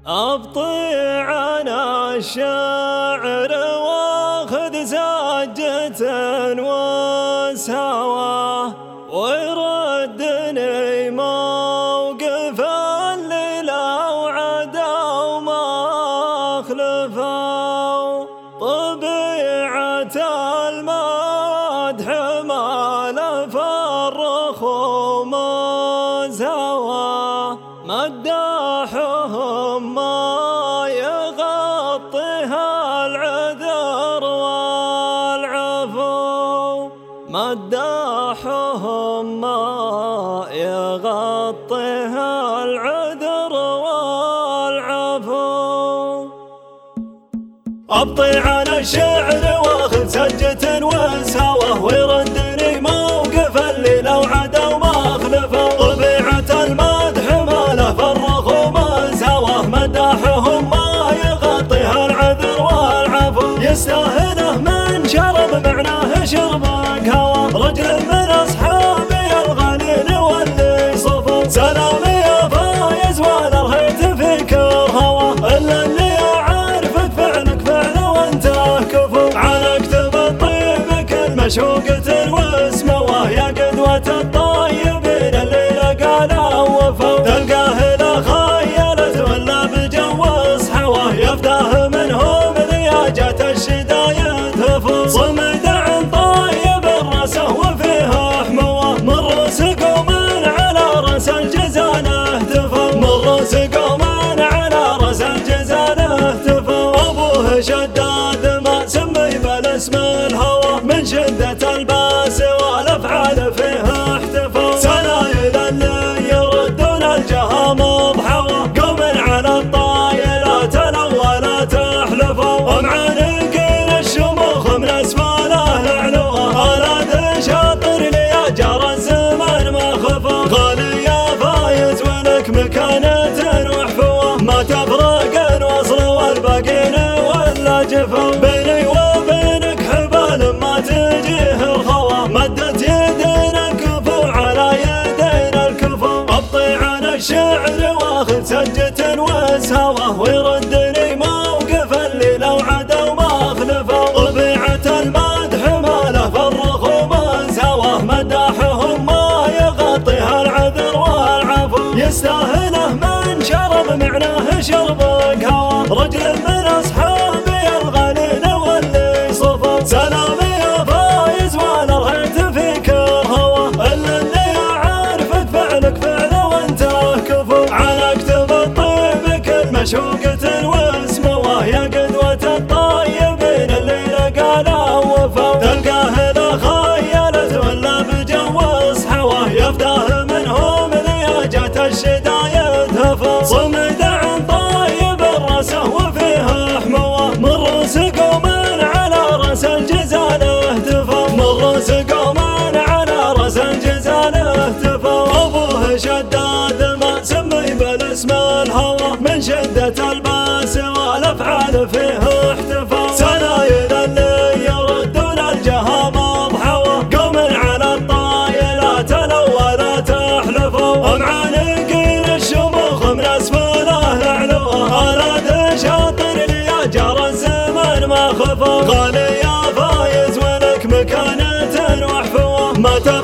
أبطي عنا الشعر واخذ زجة وسهوى ويردني موقف اللي لو عدا وما خلفوا طبيعة المدح ما له فرخ ومزهوى مداحهم ما يغطيها العذر والعفو مداحهم ما يغطيها العذر والعفو أبطي على الشعر واخذ سجة وسهوى ويردني موقف اللي لو عدا وما خلفه طبيعة المدح ما له فرخ ومزهوى مداحهم ما يغطيها العذر والعفو يستاهله من شرب معناه شرب هوى رجل من أصحابي الغليل واللي صفوا سلامي يا فايز ولا رهيت فيك الهوى إلا اللي أعرفك فعلك فعل وانت كفو على اكتب الطيب كلمة شوقة واسمه وهي قدوة الطيبين اللي لقانا وفوا تلقاه لا خيلت ولا بجوز حواه يفتاه منهم ذياجات الشدايد هفو صمد عن طيب الرسه وفيه حموه من رؤوس قوم على راس الجزانه اهتفوا من رؤوس قوم على راس الجزانه اهتفوا ابوه شداد ما سمي بالاسم الهوى من شده الباس والافعال فيه احتفوا سلايل اللي يردون الجهام بحوا قوم على الطايلات الاولات احلفوا ومعانقين الشموخ من اسفاله علوها الاد شاطر لي جار الزمان ما خفوا غالي يا فايز ولك مكانة وحفوه ما تفرق الوصل والباقين ولا جفوا بيني وبينك حبال ما تجيه الخوى مدت يدينا الكفو على يدينا الكفو أبطي على الشعر واخذ سجة وسهوى ويردني موقف اللي لو عدا وما خلفه طبيعة المدح ما له فرخ ومزهوى مداحهم ما يغطيها العذر والعفو يستاهله من شرب معناه شرب هوى رجل من أصحابي الغليل واللي صفوا سلامي يا فايز ولا رهيت فيك الهوى إلا اللي أعرفك فعلك فعل وانت كفو على اكتب الطيب كلمة شوقة واسمه وهي قدوة الطيبين اللي لقانا وفوا تلقاه لا خيلت ولا بجوز حواه يفتاه منهم ذياجات الشدايد هفوا صمد عن طيب الرسه وفيه حموه من رؤوس قوم على راس الجزانه اهتفوا من رؤوس قوم على راس الجزانه اهتفوا ابوه شداد ما سمي بالاسم الهوى من شدة الباس والافعال فيه احتفوا سلايل اللي يردون الجهام بحوا قوم على الطايلات الاولات احلفوا ومعانقين الشموخ من اسفاله علوها الاد شاطر لي جار الزمان ما خفوا غالي يا فايز ولك مكانة وحفوه ما